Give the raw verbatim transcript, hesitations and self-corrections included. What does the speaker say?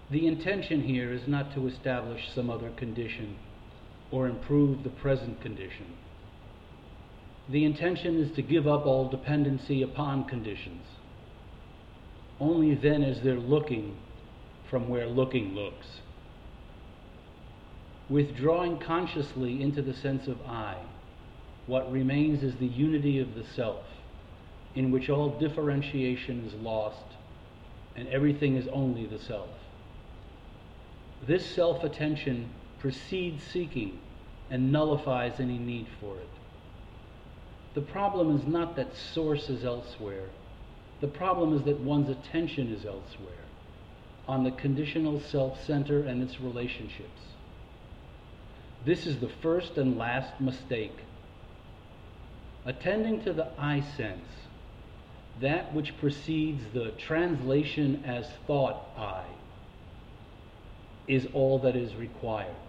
The intention here is not to establish some other condition or improve the present condition. The intention is to give up all dependency upon conditions. Only then is there looking from where looking looks. Withdrawing consciously into the sense of I, what remains is the unity of the self, in which all differentiation is lost and everything is only the self. This self-attention precedes seeking and nullifies any need for it. The problem is not that source is elsewhere. The problem is that one's attention is elsewhere, on the conditional self-center and its relationships. This is the first and last mistake. Attending to the I sense, that which precedes the translation as thought I, is all that is required.